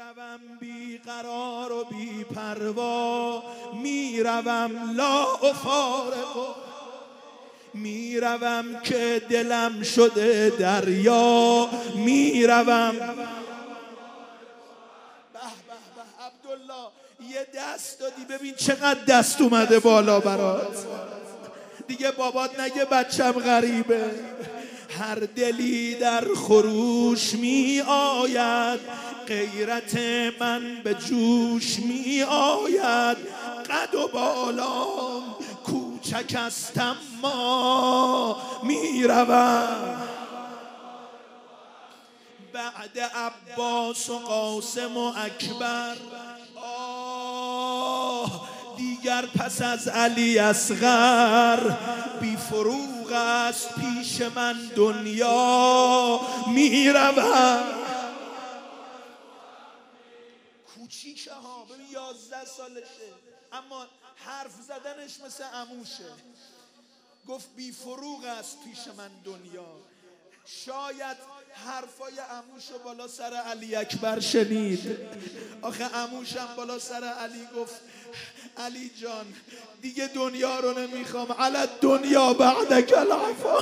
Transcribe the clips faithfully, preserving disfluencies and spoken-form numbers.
میروم بی قرار و بی پروا، میروم لا افارق، میروم که دلم شده دریا، میروم. به به به عبدالله یه دست دادی، ببین چقدر دست اومده بالا برات. دیگه بابات نگه بچم غریبه. هر دلی در خروش می آید، غیرت من به جوش می آید. قد و بالام کوچک است اما می روم. بعد عباس و قاسم و اکبر، آه دیگر پس از علی اصغر، بی فروغ است پیش من دنیا، می روم. کوچیکه ها، ببین یازده سالشه اما حرف زدنش مثل عموشه. گفت بی فروغ است پیش من دنیا. شاید حرفای عموشو بالا سر علی اکبر شنید. آخه عموشم بالا سر علی گفت علی جان دیگه دنیا رو نمیخوام، علی دنیا بعدک العفا.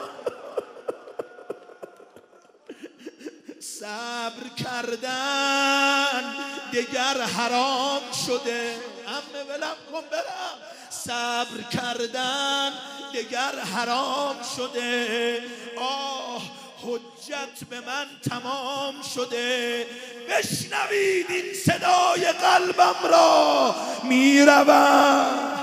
صبر کردن دگر حرام شده، عمه ولم کن برم. صبر کردن دگر حرام شده، آه حجت به من تمام شده. بشنوید این صدای قلبم را، میروم.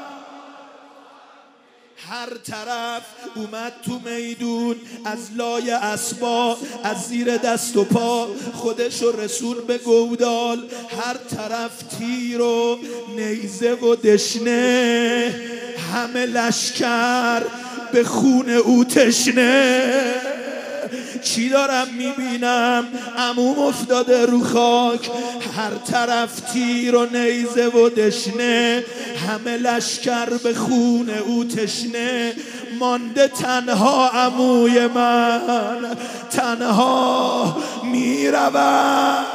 هر طرف اومد تو میدون، از لای اسبا، از زیر دست و پا، خودشو رسون به گودال. هر طرف تیر و نیزه و دشنه، همه لشکر به خون او تشنه. چی دارم میبینم؟ عموم افتاده رو خاک، هر طرف تیر و نیزه و دشنه، همه لشکر به خون او تشنه. مانده تنها عموی من، تنها میروم.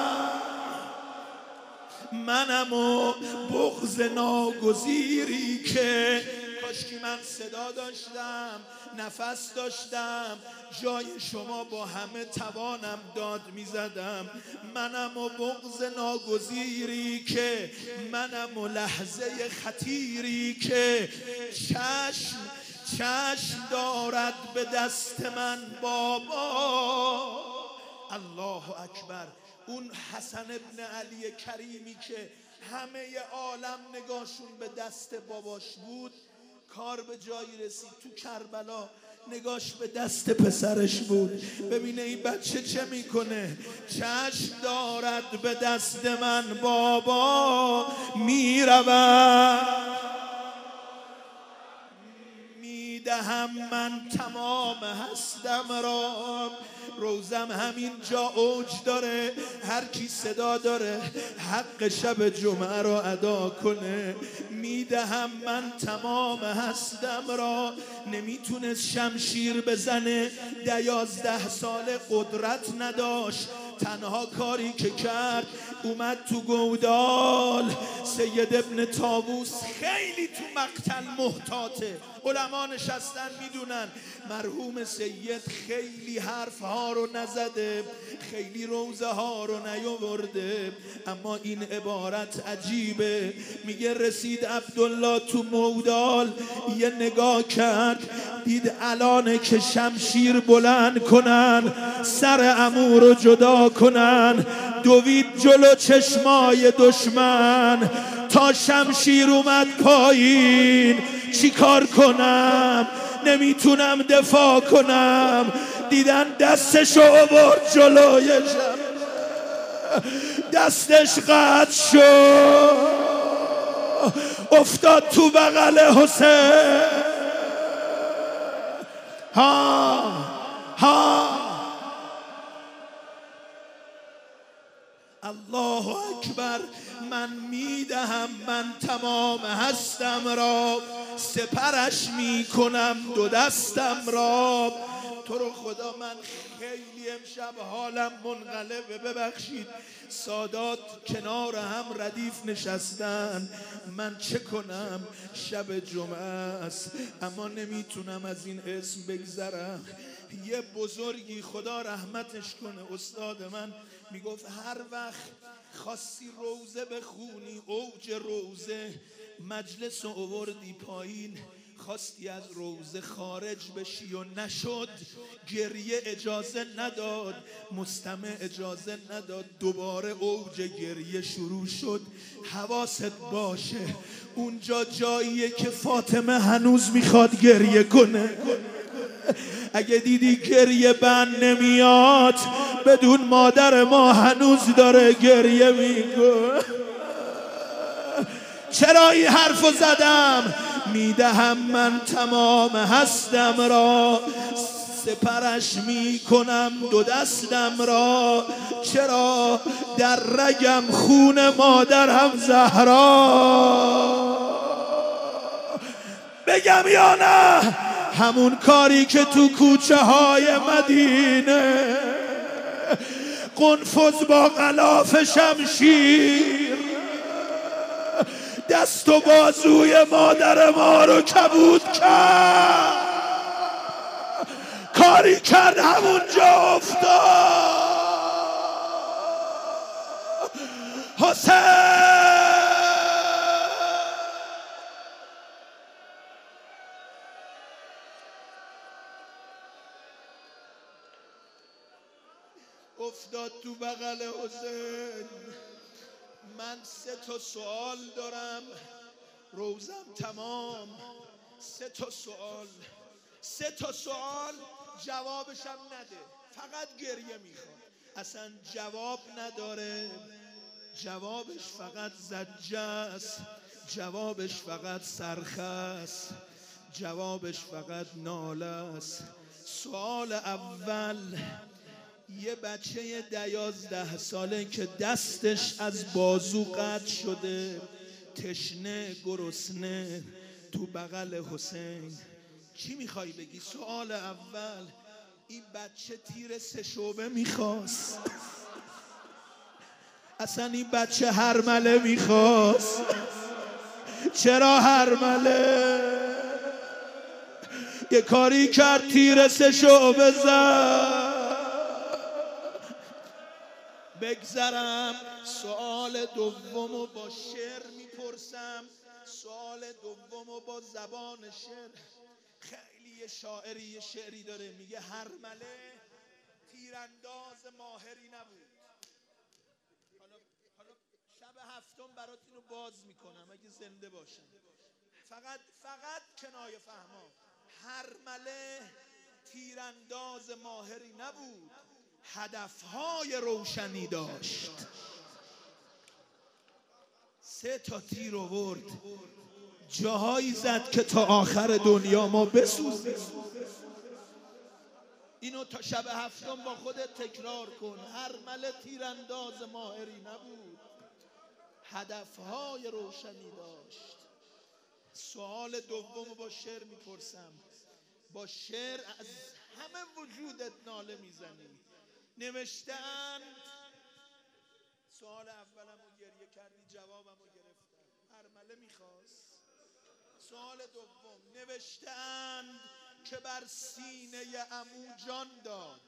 منم و بغض ناگزیری که، کاشکی من صدا داشتم، نفس داشتم، جای شما با همه توانم داد میزدم. منم و بغض ناگزیری که، منم و لحظه خطیری که، چشم چشم دارد به دست من بابا. الله اکبر. اون حسن ابن علی کریمی که همه عالم نگاهشون به دست باباش بود، کار به جایی رسید تو کربلا نگاش به دست پسرش بود. ببینه این بچه چه میکنه. چشم دارد به دست من بابا، میروم. میدهم من تمام هستم را، روزم همین جا اوج داره، هر کی صدا داره حق شب جمعه را ادا کنه. میدهم من تمام هستم را. نمیتونست شمشیر بزنه، دوازده سال قدرت نداشت. تنها کاری که کرد اومد تو گودال. سید ابن طاووس خیلی تو مقتل محتاطه، علما نشستن میدونن. مرحوم سید خیلی حرف ها رو نزده، خیلی روزه ها رو نیاورده، اما این عبارت عجیبه. میگه رسید عبدالله تو مودال، یه نگاه کرد دید الانه که شمشیر بلند کنن، سر عمو رو جدا کنن. دوید جلو چشمای دشمن تا شمشیر اومد پایین. چی کار کنم؟ نمیتونم دفاع کنم. دیدن دستشو آورد جلوی شمشیر، دستش قطع شد، افتاد تو بغل حسین. ها ها الله اکبر. من میدهم من تمام هستم را، سپرش میکنم دو دستم را. تو رو خدا من خیلی امشب حالم منقلبه، ببخشید. سادات کنار هم ردیف نشستن، من چه کنم؟ شب جمعه است اما نمیتونم از این اسم بگذرم. یه بزرگی خدا رحمتش کنه، استاد من میگفت هر وقت خواستی روزه بخونی، اوج روزه، مجلس رو آوردی پایین، خواستی از روزه خارج بشی و نشد، گریه اجازه نداد، مستمع اجازه نداد، دوباره اوج گریه شروع شد. حواست باشه اونجا جاییه که فاطمه هنوز میخواد گریه کنه. اگه دیدی گریه بند نمیاد، بدون مادر ما هنوز داره گریه میکنه. چرا این حرفو زدم؟ میدهم من تمام هستم را، سپرش میکنم دو دستم را. چرا؟ در رگم خون مادرم زهرا. بگم یا نه؟ همون کاری که تو کوچه های مدینه قنفذ با غلاف شمشیر دست و بازوی مادر ما رو کبود کرد، کاری کرد همونجا افتاد. حسین افتاد تو بغل حسین. من سه تا سوال دارم، روزم تمام. سه تا سوال، سه تا سوال جوابشم نده، فقط گریه میخواد. اصلا جواب نداره، جوابش فقط زجه است، جوابش فقط صرخه است، جوابش فقط ناله است. سوال اول، یه بچه دیازده ساله که دستش از بازو قطع شده، تشنه گرسنه، تو بغل حسین، چی میخوای بگی؟ سوال اول، این بچه تیر سه شعبه میخواست، اصلا این بچه هرمله میخواست. چرا هرمله؟ یه کاری کرد تیر سه شعبه زد. بگذرم سوال دومو با شعر میپرسم. سوال دومو با زبان شعر. خیلی یه شاعری یه شعری داره میگه هرمله تیرانداز ماهری نبود. حالا حالا شب هفتم برات اینو باز میکنم اگه زنده باشم. فقط فقط کنایه فهما. هرمله تیرانداز ماهری نبود، هدفهای روشنی داشت. سه تا تیر آورد، جاهایی زد که تا آخر دنیا ما بسوزیم. اینو تا شب هفتم با خودت تکرار کن. هرمله تیرانداز ماهری نبود، هدفهای روشنی داشت. سوال دوم با شعر میپرسم. با شعر از همه وجودت ناله میزنی. نوشتن سوال اولم رو گریه کردی، جوابم رو گرفتم، هرمله میخواست. سوال دوم، نوشتن که بر سینه عمو جان داد.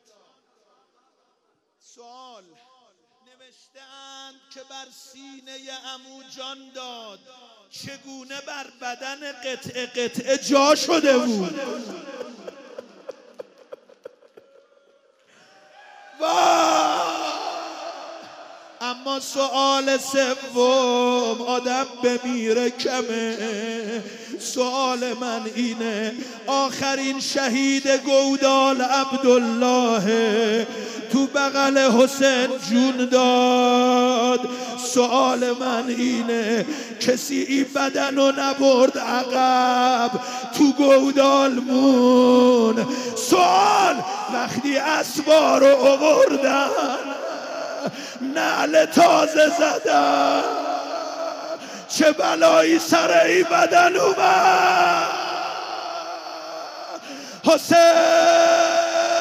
سوال، نوشتن که بر سینه عمو جان داد، چگونه بر بدن قطعه قطعه جا شده بود. اما سوال سوم، آدم بمیره کمه. سوال من اینه، آخرین شهید گودال عبدالله تو بغل حسین جون داد. سوال من اینه، کسی این بدن رو نبرد عقب، تو گودال مون. سوال، وقتی اسبا رو آوردن، نعل تازه زدن، چه بلایی سر ای بدن اومد. حسین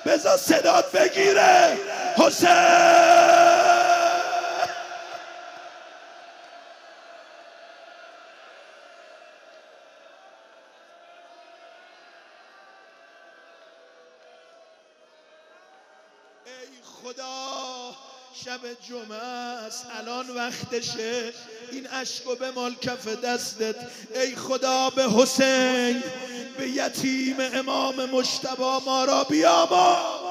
بذار صدات بگیره حسین. ای خدا شب جمعه است، الان وقتشه، این اشکو بمال کف دستت. ای خدا به حسین، به یتیم امام مجتبی ما را بیامرز.